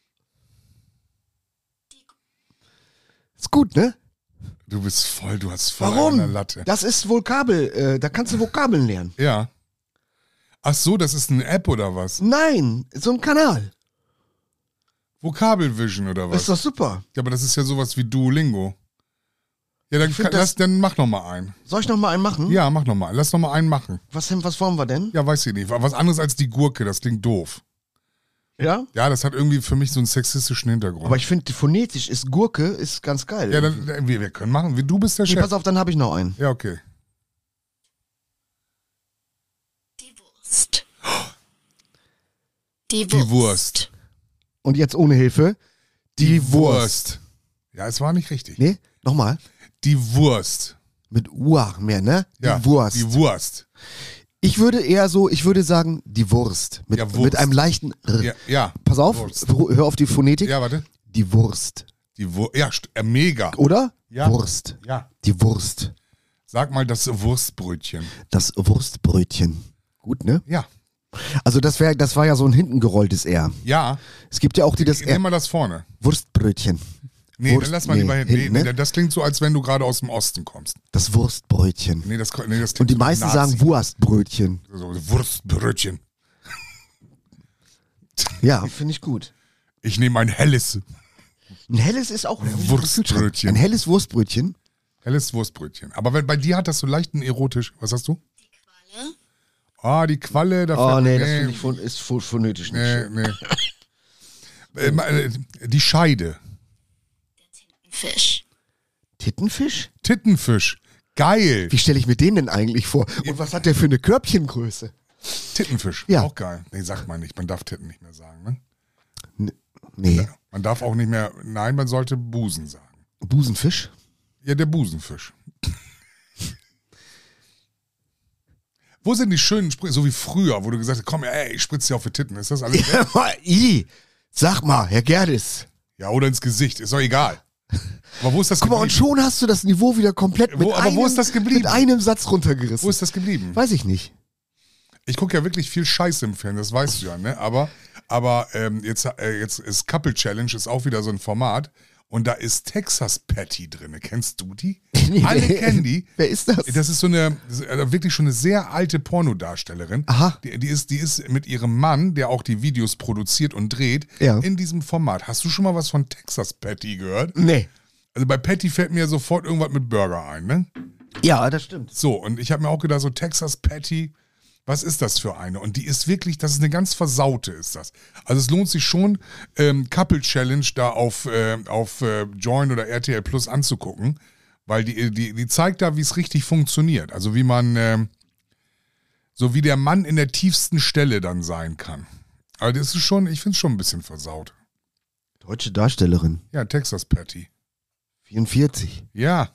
Ist gut, ne? Du hast voll Warum? eine Latte. Das ist Vokabel, da kannst du Vokabeln lernen. Ja. Ach so, das ist eine App oder was? Nein, so ein Kanal. Vokabelvision oder was? Ist doch super. Ja, aber das ist ja sowas wie Duolingo. Ja, dann, find das- dann mach noch mal einen. Soll ich noch mal einen machen? Ja, mach noch mal. Lass noch mal einen machen. Was wollen wir denn? Ja, weiß ich nicht. Was anderes als die Gurke, das klingt doof. Ja? Ja, das hat irgendwie für mich so einen sexistischen Hintergrund. Aber ich finde, phonetisch ist Gurke, ist ganz geil. ja, dann, wir können machen. Du bist der Nee, Chef. pass auf, dann habe ich noch einen. Ja, okay. Die Wurst. Die Die Wurst. Und jetzt ohne Hilfe. Die Wurst. Ja, es war nicht richtig. Nee, nochmal. Die Wurst. Mit Uah mehr, ne? Ja, Die Wurst. Die Wurst. Ich würde sagen, die Wurst. Mit, Ja, Wurst. mit einem leichten R. Ja, ja. Pass auf, Wurst. hör auf die Phonetik. Ja, warte. Die Wurst. Die Wurst. Ja, mega. Oder? Ja. Wurst. Ja. Die Wurst. Sag mal das Wurstbrötchen. Das Wurstbrötchen. Gut, ne? Ja. Also das war ja so ein hinten gerolltes R. Ja, Es gibt ja auch die das nimm mal das vorne. Wurstbrötchen. Nee, dann lass mal lieber hinten. hinten, Nee, ne? das klingt so, als wenn du gerade aus dem Osten kommst. Das Wurstbrötchen. Nee, das klingt Und die so meisten Nazi. sagen Wurstbrötchen. So, Wurstbrötchen. Ja, finde ich gut. Ich nehme ein helles Ein helles ist auch Wurstbrötchen. Ein helles Wurstbrötchen. Helles Wurstbrötchen. Aber bei dir hat das so leicht einen erotisch. Was hast du? Qualle, Ah, die Qualle. Da Oh fällt- nee, das finde ich ist phonetisch nicht Nee, schön. nee. Die Scheide. Fisch, Tittenfisch? Tittenfisch. Geil. Wie stelle ich mir den denn eigentlich vor? Und was hat der für eine Körbchengröße? Tittenfisch. Ja. Auch geil. Nee, sagt man nicht. Man darf Titten nicht mehr sagen, ne? Nee. Man darf auch nicht mehr, nein, man sollte Busen sagen. Busenfisch? Ja, der Busenfisch. Wo sind die schönen Sprüche, so wie früher, wo du gesagt hast, komm, ey, ich spritze dir auf die Titten. Ist das alles? Sag mal, Herr Gerdes. Ja, oder ins Gesicht, ist doch egal. Aber wo ist das Guck mal, und geblieben? schon hast du das Niveau wieder komplett Wo ist das geblieben? mit einem Satz runtergerissen. Wo ist das geblieben? Weiß ich nicht. Ich gucke ja wirklich viel Scheiße im Fernsehen, das weißt du ja, ne? Aber jetzt ist Couple Challenge, ist auch wieder so ein Format. Und da ist Texas Patty drin. Kennst du die? Alle kennen die. Wer ist das? Das ist so eine, wirklich schon eine sehr alte Pornodarstellerin. Aha. Die ist mit ihrem Mann, der auch die Videos produziert und dreht, Ja. in diesem Format. Hast du schon mal was von Texas Patty gehört? Nee. Also bei Patty fällt mir sofort irgendwas mit Burger ein, ne? Ja, das stimmt. So, und ich habe mir auch gedacht, so Texas Patty, was ist das für eine? Und die ist wirklich, das ist eine ganz versaute, ist das. Also es lohnt sich schon, Couple Challenge da auf Join oder RTL Plus anzugucken, weil die zeigt da, wie es richtig funktioniert. Also wie man, so wie der Mann in der tiefsten Stelle dann sein kann. Aber das ist schon, ich finde es schon ein bisschen versaut. Deutsche Darstellerin. Ja, Texas Patty. 44. Ja.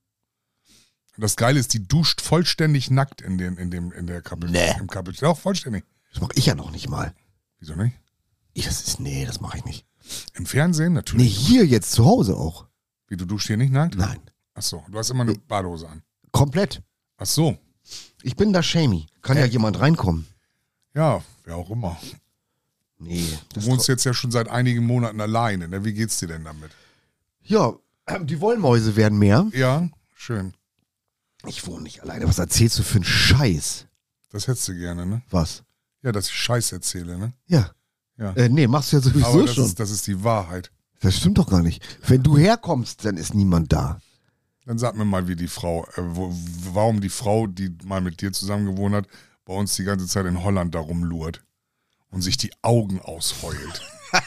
Und das Geile ist, die duscht vollständig nackt in der Couple. Nee. Im Couple. Auch vollständig. Das mache ich ja noch nicht mal. Wieso nicht? Das mache ich nicht. Im Fernsehen Nee, natürlich. hier jetzt zu Hause auch. Wie, du duschst hier nicht nackt? Nein. Ach so, du hast immer eine Badehose an. Komplett. Ach so. Ich bin da shamey. Kann ja jemand reinkommen. Ja, wer auch immer. Nee. Du wohnst jetzt ja schon seit einigen Monaten alleine. Ne? Wie geht's dir denn damit? Ja, die Wollmäuse werden mehr. Ja, schön. Ich wohne nicht alleine. Was erzählst du für einen Scheiß? Das hättest du gerne, ne? Was? Ja, dass ich Scheiß erzähle, ne? Ja. Ja. Nee, machst du ja sowieso Aber schon. das ist die Wahrheit. Das stimmt doch gar nicht. Wenn du herkommst, dann ist niemand da. Dann sag mir mal, wie die Frau, warum die Frau, die mal mit dir zusammen gewohnt hat, bei uns die ganze Zeit in Holland da rumlurt und sich die Augen ausheult.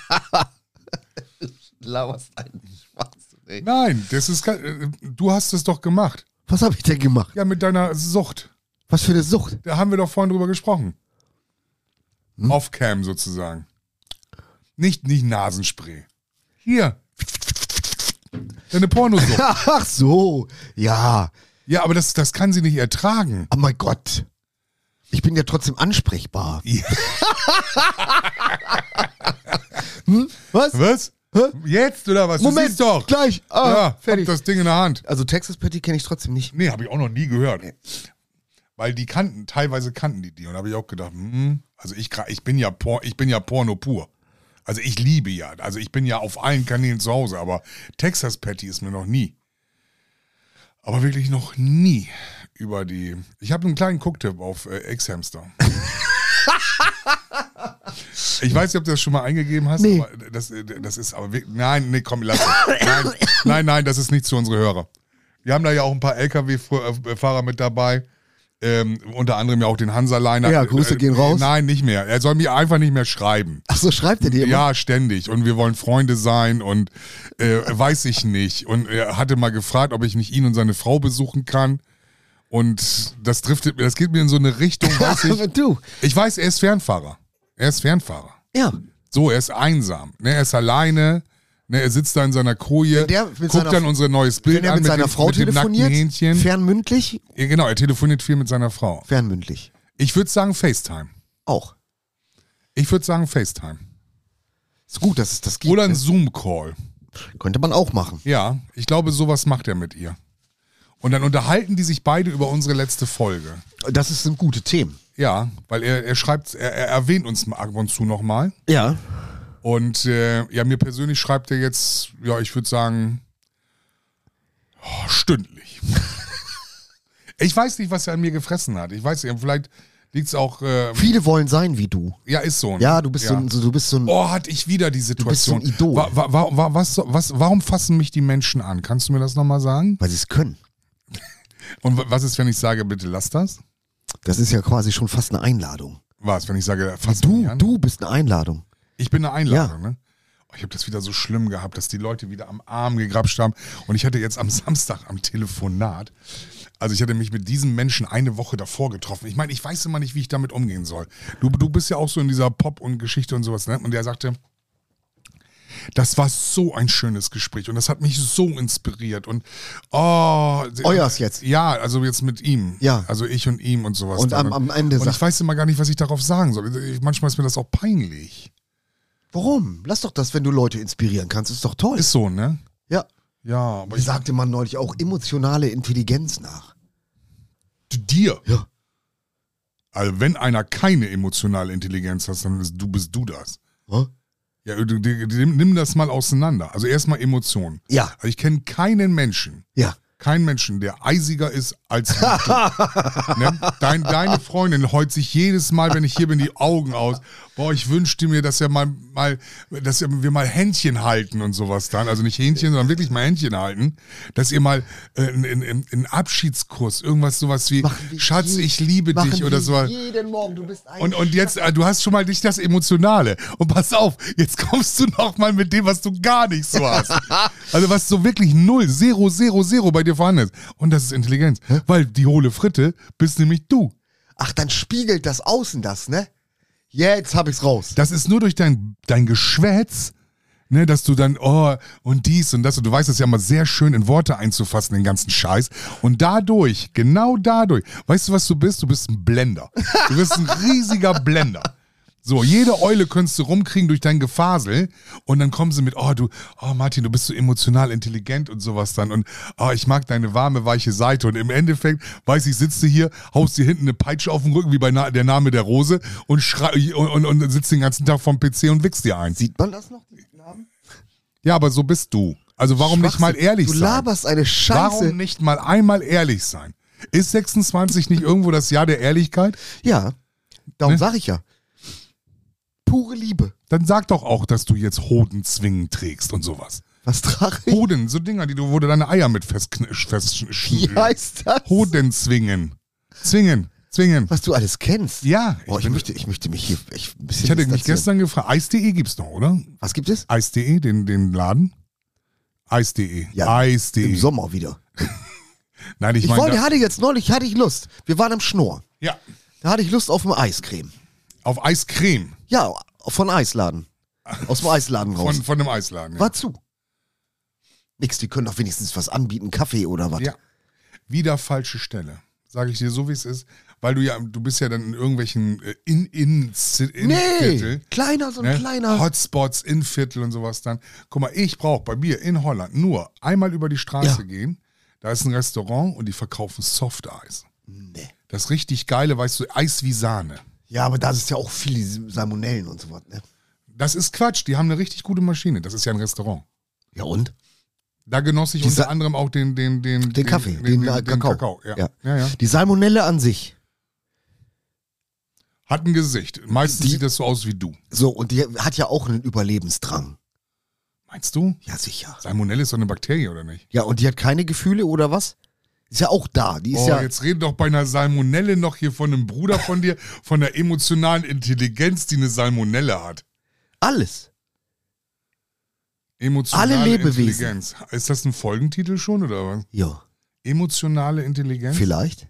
Laberst einen Spaß. Ey. Nein, du hast es doch gemacht. Was habe ich denn gemacht? Ja, mit deiner Sucht. Was für eine Sucht? Da haben wir doch vorhin drüber gesprochen. Off-Cam sozusagen. Nicht Nasenspray. Hier. Deine Pornosucht. Ach so. Ja. Ja, aber das kann sie nicht ertragen. Oh mein Gott. Ich bin ja trotzdem ansprechbar. Ja. Was? Was? Hä? Jetzt oder was? Du Moment, siehst doch. gleich. Ah, Ja, fertig. hab das Ding in der Hand. Also Texas Patty kenne ich trotzdem nicht. Nee, habe ich auch noch nie gehört. Weil teilweise kannten die. Und da habe ich auch gedacht, also ich bin ja Porno pur. Also ich liebe ja. Also ich bin ja auf allen Kanälen zu Hause, aber Texas Patty ist mir noch nie. Aber wirklich noch nie über die. Ich habe einen kleinen Cooktipp auf X-Hamster. Ich weiß nicht, ob du das schon mal eingegeben hast, Nee. aber das ist aber wirklich. Nein, nee, komm, lass es. Nein, das ist nicht zu unsere Hörer. Wir haben da ja auch ein paar LKW-Fahrer mit dabei. Unter anderem ja auch den Hansa-Liner. Ja, Grüße gehen raus. Nein, nicht mehr. Er soll mir einfach nicht mehr schreiben. Ach so, schreibt er dir immer? Ja, ständig. Und wir wollen Freunde sein und weiß ich nicht. Und er hatte mal gefragt, ob ich nicht ihn und seine Frau besuchen kann. Und das geht mir in so eine Richtung, weiß ich. Aber du. Ich weiß, er ist Fernfahrer. Ja. So, er ist einsam. Ne, er ist alleine. Ne, er sitzt da in seiner Koje, Wenn der mit guckt seiner- dann unser neues Bild Wenn er an mit seiner Frau mit dem nackten telefoniert, Hähnchen. fernmündlich? Ja, genau, er telefoniert viel mit seiner Frau. Fernmündlich. Ich würde sagen FaceTime. Auch. Ich würde sagen FaceTime. Ist gut, dass es das gibt. Oder ein ne? Zoom-Call. Könnte man auch machen. Ja, ich glaube, sowas macht er mit ihr. Und dann unterhalten die sich beide über unsere letzte Folge. Das sind gute Themen. Ja, weil er schreibt, er erwähnt uns mal ab und zu nochmal. Ja. Und ja, mir persönlich schreibt er jetzt, ja, ich würde sagen, stündlich. Ich weiß nicht, was er an mir gefressen hat. Ich weiß nicht, vielleicht liegt es auch. Viele wollen sein wie du. Ja, ist so. Ne? Ja, du bist so ein. Oh, hatte ich wieder die Situation. Du bist so ein Idol. Warum fassen mich die Menschen an? Kannst du mir das nochmal sagen? Weil sie es können. Und was ist, wenn ich sage, bitte lass das? Das ist ja quasi schon fast eine Einladung. Was, wenn ich sage, fass mich an? Du bist eine Einladung. Ich bin eine Einladung, ne? Oh, ich habe das wieder so schlimm gehabt, dass die Leute wieder am Arm gegrapscht haben. Und ich hatte jetzt am Samstag am Telefonat, also ich hatte mich mit diesem Menschen eine Woche davor getroffen. Ich meine, ich weiß immer nicht, wie ich damit umgehen soll. Du bist ja auch so in dieser Pop und Geschichte und sowas, ne? Und der sagte, das war so ein schönes Gespräch und das hat mich so inspiriert und Euers jetzt? Ja, also jetzt mit ihm. Ja. Also ich und ihm und sowas. Und am Ende und ich weiß immer gar nicht, was ich darauf sagen soll. Manchmal ist mir das auch peinlich. Warum? Lass doch das, wenn du Leute inspirieren kannst. Ist doch toll. Ist so, ne? Ja. Ja, aber Wie sagte man neulich auch emotionale Intelligenz nach? dir. Ja. Also wenn einer keine emotionale Intelligenz hat, dann bist du das. Hä? Ja, nimm das mal auseinander. Also erstmal Emotionen. Ja. Also ich kenne keinen Menschen, Ja. der eisiger ist als du. Ne? Deine Freundin heult sich jedes Mal, wenn ich hier bin, die Augen aus. Boah, ich wünschte mir, dass wir mal Händchen halten und sowas dann. Also nicht Hähnchen, sondern wirklich mal Händchen halten. Dass ihr mal einen Abschiedskuss, sowas wie Schatz, ich liebe dich oder so. Jeden Morgen, du bist ein Und jetzt, du hast schon mal nicht das Emotionale. Und pass auf, jetzt kommst du noch mal mit dem, was du gar nicht so hast. Also was so wirklich 0, 0, 0, 0 bei dir vorhanden ist. Und das ist Intelligenz. Weil die hohle Fritte bist nämlich du. Ach, dann spiegelt das Außen das, ne? Jetzt hab ich's raus. Das ist nur durch dein Geschwätz, ne, dass du dann, und dies und das. Und du weißt es ja mal sehr schön in Worte einzufassen, den ganzen Scheiß. Und genau dadurch, weißt du, was du bist? Du bist ein Blender. Du bist ein riesiger Blender. So, jede Eule könntest du rumkriegen durch dein Gefasel und dann kommen sie mit, Martin, du bist so emotional intelligent und sowas dann und ich mag deine warme, weiche Seite und im Endeffekt, sitzt du hier, haust dir hinten eine Peitsche auf den Rücken, wie bei der Name der Rose und sitzt den ganzen Tag vorm PC und wichst dir ein. Sieht man das noch, diesen Namen? Ja, aber so bist du. Also warum nicht mal ehrlich sein? Du laberst eine Scheiße. Warum nicht mal einmal ehrlich sein? Ist 26 nicht irgendwo das Jahr der Ehrlichkeit? Ja, darum Ne? sag ich ja. Pure Liebe. Dann sag doch auch, dass du jetzt Hodenzwingen trägst und sowas. Was trage ich? Hoden, so Dinger, wo du deine Eier mit Wie heißt das? Hodenzwingen. Zwingen. Was du alles kennst. Ja. Ich möchte mich hier echt ein bisschen Ich hatte mich distanzieren. gestern gefragt, Eis.de gibt's noch, oder? Was gibt es? Eis.de, den Laden? Eis.de. Ja, Eis.de. Im Sommer wieder. Nein, ich Hatte meine. ich Lust. Wir waren am Schnorr. Ja. Da hatte ich Lust auf eine Eiscreme. Auf Eiscreme. Ja, von Eisladen. Aus dem Eisladen raus. Von dem Eisladen. Ja. War zu. Nix, die können doch wenigstens was anbieten, Kaffee oder was. Ja. Wieder falsche Stelle. Sage ich dir so, wie es ist. Weil du bist ja dann in irgendwelchen Viertel. Kleiner, so ein Ne? kleiner. Hotspots in Viertel und sowas dann. Guck mal, ich brauche bei mir in Holland nur einmal über die Straße gehen. Da ist ein Restaurant und die verkaufen Softeis. Nee. Das richtig geile, weißt du, Eis wie Sahne. Ja, aber da ist ja auch viele Salmonellen und so was, ne? Das ist Quatsch. Die haben eine richtig gute Maschine. Das ist ja ein Restaurant. Ja und? Da genoss ich unter anderem auch den Kaffee, den Kakao. Ja. Ja. Die Salmonelle an sich. Hat ein Gesicht. Meistens sieht das so aus wie du. So, und die hat ja auch einen Überlebensdrang. Meinst du? Ja, sicher. Salmonelle ist doch eine Bakterie, oder nicht? Ja, und die hat keine Gefühle oder was? Ist ja auch da. Die ist Jetzt rede doch bei einer Salmonelle noch hier von einem Bruder von dir, von der emotionalen Intelligenz, die eine Salmonelle hat. Alles. Emotionale Alle Lebewesen. Intelligenz. Ist das ein Folgentitel schon, oder was? Ja. Emotionale Intelligenz? Vielleicht.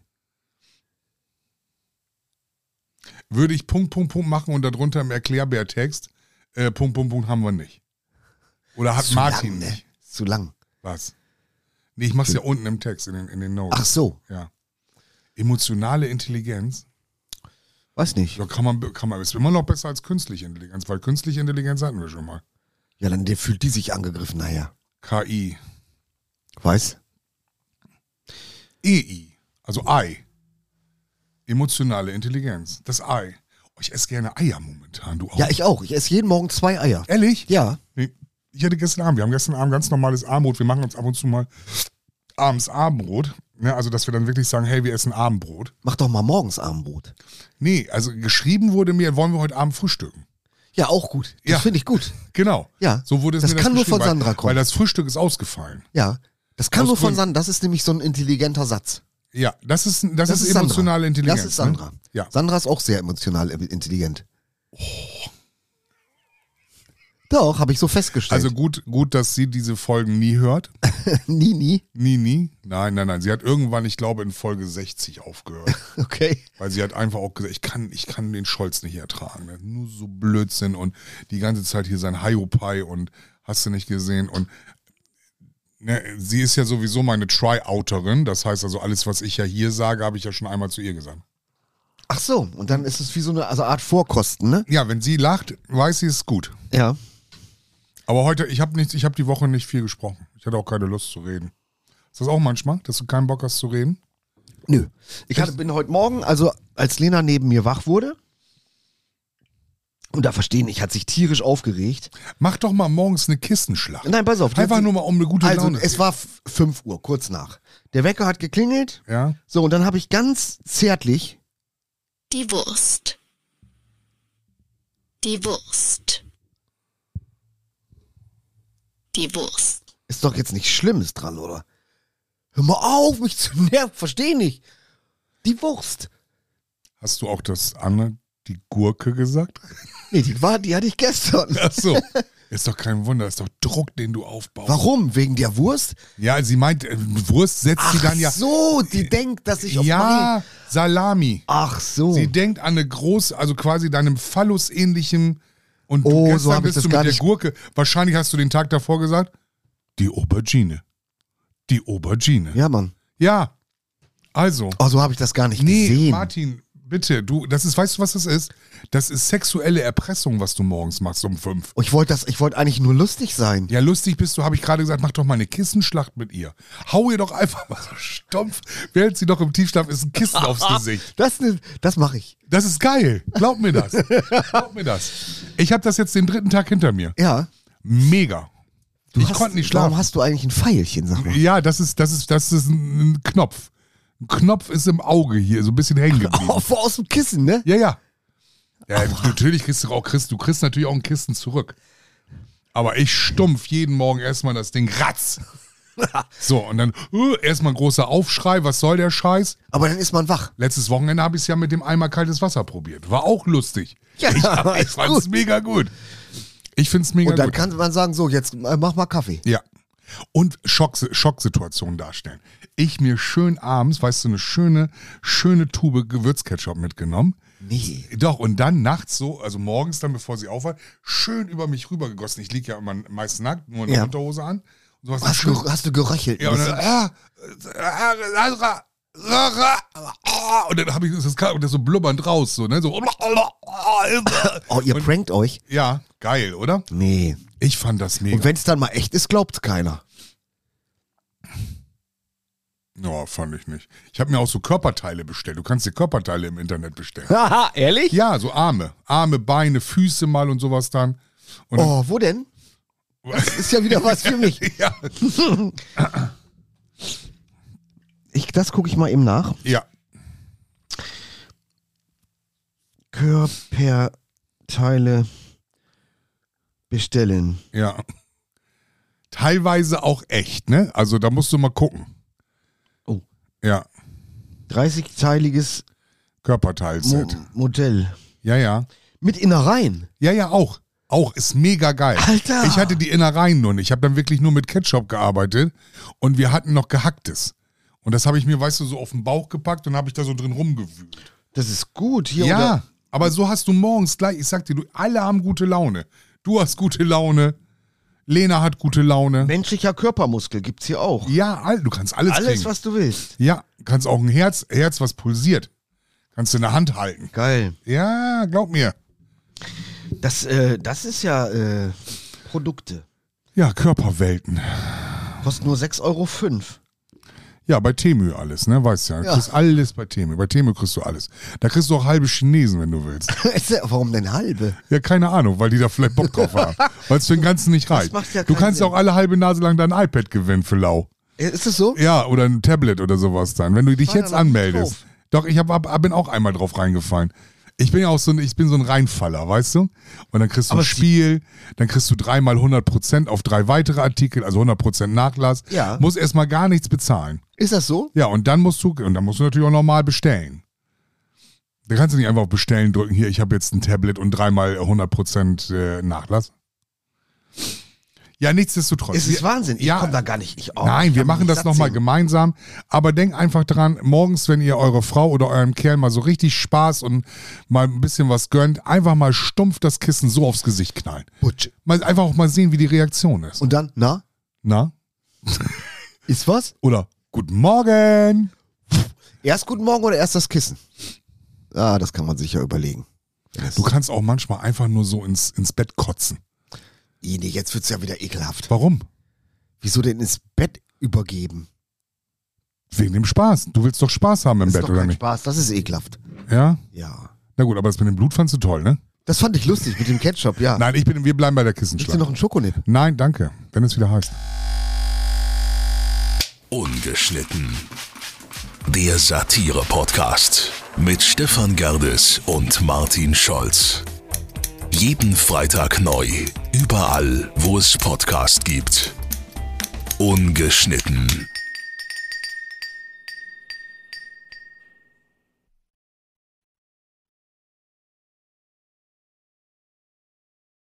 Würde ich Punkt machen und darunter im Erklärbär-Text Punkt haben wir nicht. Oder hat Zu Martin lang, ne? nicht. Zu lang. Was? Nee, ich mach's ja unten im Text, in den Notes. Ach so. Ja. Emotionale Intelligenz. Weiß nicht. Ja, kann man, ist immer noch besser als künstliche Intelligenz, weil künstliche Intelligenz hatten wir schon mal. Ja, dann fühlt die sich angegriffen nachher. KI. Weiß? EI, also Ei. Emotionale Intelligenz, das Ei. Oh, ich esse gerne Eier momentan, du auch. Ja, ich auch. Ich esse jeden Morgen 2 Eier. Ehrlich? Ja. Nee, ich hatte wir haben gestern Abend ganz normales Abendbrot. Wir machen uns ab und zu mal abends Abendbrot. Ne, also, dass wir dann wirklich sagen, hey, wir essen Abendbrot. Mach doch mal morgens Abendbrot. Nee, also geschrieben wurde mir, wollen wir heute Abend frühstücken. Ja, auch gut. Das Ja. finde ich gut. Genau. Ja. So wurde es Das mir kann nur geschrieben, von Sandra weil, kommen. Weil das Frühstück ist ausgefallen. Ja. Das kann Aus nur von Gründen. Sandra. Das ist nämlich so ein intelligenter Satz. Ja, das ist Sandra. emotionale Intelligenz. Das ist Sandra. Ne? Ja. Sandra ist auch sehr emotional intelligent. Doch, habe ich so festgestellt. Also gut, dass sie diese Folgen nie hört. nie. Nie. Nein. Sie hat irgendwann, ich glaube, in Folge 60 aufgehört. Okay. Weil sie hat einfach auch gesagt, ich kann den Scholz nicht ertragen. Ne? Nur so Blödsinn und die ganze Zeit hier sein Hiopai und hast du nicht gesehen. Und ne, sie ist ja sowieso meine Try-Outerin. Das heißt also, alles, was ich ja hier sage, habe ich ja schon einmal zu ihr gesagt. Ach so, und dann ist es wie so eine Art Vorkosten, ne? Ja, wenn sie lacht, weiß sie, es ist gut. Ja. Aber heute, ich habe die Woche nicht viel gesprochen. Ich hatte auch keine Lust zu reden. Ist das auch manchmal, dass du keinen Bock hast zu reden? Nö. Bin heute Morgen, also als Lena neben mir wach wurde, und da verstehen, ich hat sich tierisch aufgeregt. Mach doch mal morgens eine Kissenschlacht. Nein, pass auf. Einfach nur mal um eine gute Also, Laune. es war 5 Uhr, kurz nach. Der Wecker hat geklingelt. Ja. So, und dann habe ich ganz zärtlich, Die Wurst. Die Wurst. Die Wurst. ist doch jetzt nichts Schlimmes dran, oder? Hör mal auf, mich zu nerven, versteh nicht. Die Wurst. Hast du auch das andere, die Gurke gesagt? Nee, die hatte ich gestern. Ach so. Ist doch kein Wunder, ist doch Druck, den du aufbaust. Warum? Wegen der Wurst? Ja, sie meint, Wurst setzt sie dann ja. so, die denkt, dass ich auf Ja, Salami. Ach so. Sie denkt an eine große, also quasi deinem Phallus-ähnlichen. Und Oh, gestern so hab ich bist das du gar mit der nicht- Gurke. Wahrscheinlich hast du den Tag davor gesagt, die Aubergine. Die Aubergine. Ja, Mann. Ja. Also. Oh, so habe ich das gar nicht Nee, gesehen. Martin, bitte, weißt du, was das ist? Das ist sexuelle Erpressung, was du morgens machst um 5. Oh, ich wollte eigentlich nur lustig sein. Ja, lustig bist du, habe ich gerade gesagt, mach doch mal eine Kissenschlacht mit ihr. Hau ihr doch einfach mal so stumpf, während sie doch im Tiefschlaf ist, ein Kissen aufs Gesicht. Das mache ich. Das ist geil. Glaub mir das. Glaub mir das. Ich habe das jetzt den 3. Tag hinter mir. Ja. Mega. Ich konnte nicht schlafen. Warum hast du eigentlich ein Pfeilchen, sag mal? Ja, das ist ein Knopf. Ein Knopf ist im Auge hier, so ein bisschen hängen geblieben. Oh, aus dem Kissen, ne? Ja. Ja, natürlich kriegst du kriegst natürlich auch ein Kissen zurück. Aber ich stumpf jeden Morgen erstmal das Ding ratz. So, und dann erstmal ein großer Aufschrei, was soll der Scheiß? Aber dann ist man wach. Letztes Wochenende habe ich es ja mit dem Eimer kaltes Wasser probiert. War auch lustig. Ja, Ich ist fand es gut. mega gut. Ich finde es mega Und dann gut. kann man sagen, so, jetzt mach mal Kaffee. Ja. Und Schocksituationen darstellen. Ich mir schön abends, weißt du, eine schöne Tube Gewürzketchup mitgenommen. Nee. Doch, und dann nachts so, also morgens dann, bevor sie aufwacht, schön über mich rübergegossen. Ich liege ja immer meist nackt, nur in der Ja. Unterhose an. Und sowas schön- Hast du geröchelt? ja, und dann, und dann habe ich das so blubbernd raus, so, ne? So. Oh, ihr prankt euch? Ja, geil, oder? Nee. Ich fand das mega. Und wenn es dann mal echt ist, glaubt keiner. Ja, fand ich nicht. Ich habe mir auch so Körperteile bestellt. Du kannst dir Körperteile im Internet bestellen. Haha, ehrlich? Ja, so Arme. Arme, Beine, Füße mal und sowas dann. Und Oh, wo denn? Das ist ja wieder was für mich. ja, Das gucke ich mal eben nach. ja. Körperteile bestellen. Ja. Teilweise auch echt, ne? Also da musst du mal gucken. Oh. Ja, 30-teiliges Körperteilset. Modell. Ja. Mit Innereien. Ja, auch. Auch ist mega geil. Alter. Ich hatte die Innereien nur nicht. Ich habe dann wirklich nur mit Ketchup gearbeitet und wir hatten noch Gehacktes. Und das habe ich mir, weißt du, so auf den Bauch gepackt und habe ich da so drin rumgewühlt. Das ist gut. Hier Ja, oder aber so hast du morgens gleich, ich sag dir, alle haben gute Laune. Du hast gute Laune, Lena hat gute Laune. menschlicher Körpermuskel gibt's hier auch. Ja, du kannst alles Alles, kriegen. was du willst. Ja, kannst auch ein Herz, was pulsiert. Kannst du in der Hand halten. Geil. Ja, glaub mir. Das ist ja Produkte. Ja, Körperwelten. Kostet nur 6,05 €. Ja, bei Temu alles, ne? Weißt du ja. Du kriegst alles bei Temu. Bei Temu kriegst du alles. Da kriegst du auch halbe Chinesen, wenn du willst. Warum denn halbe? Ja, keine Ahnung, weil die da vielleicht Bock drauf haben. Weil es für den Ganzen nicht reicht. macht ja Du keinen kannst Sinn. auch alle halbe Nase lang dein iPad gewinnen für lau. Ist das so? Ja, oder ein Tablet oder sowas dann. Wenn du dich war da jetzt noch nicht anmeldest. drauf. Doch, ich bin auch einmal drauf reingefallen. Ich bin so ein Reinfaller, weißt du? Und dann kriegst du Aber ein Spiel, dann kriegst du 3-mal 100% auf 3 weitere Artikel, also 100% Nachlass. Ja. Musst erstmal gar nichts bezahlen. Ist das so? Ja, und dann musst du natürlich auch normal bestellen. Da kannst du nicht einfach auf Bestellen drücken, hier, ich habe jetzt ein Tablet und 3-mal 100% Nachlass. Ja, nichtsdestotrotz. Es ist Wahnsinn. Ich Ja, komme da gar nicht. Nein, wir machen das nochmal gemeinsam. Aber denk einfach dran, morgens, wenn ihr eure Frau oder eurem Kerl mal so richtig Spaß und mal ein bisschen was gönnt, einfach mal stumpf das Kissen so aufs Gesicht knallen. Butsch. Einfach auch mal sehen, wie die Reaktion ist. Und dann, na? Ist was? Oder Guten Morgen. Erst guten Morgen oder erst das Kissen? Ah, das kann man sich ja überlegen. Du kannst auch manchmal einfach nur so ins Bett kotzen. Nee, jetzt wird's ja wieder ekelhaft. Warum? Wieso denn ins Bett übergeben? Wegen dem Spaß. Du willst doch Spaß haben im Das ist Bett, doch oder kein nicht? Spaß, das ist ekelhaft. Ja? Ja. Na gut, aber das mit dem Blut fandst du toll, ne? Das fand ich lustig mit dem Ketchup, ja. Nein, wir bleiben bei der Willst du Kissenschlacht. noch einen Schokonip? Nein, danke. Wenn es wieder heißt. Ungeschnitten. Der Satire-Podcast mit Stefan Gerdes und Martin Scholz. Jeden Freitag neu, überall, wo es Podcast gibt. Ungeschnitten.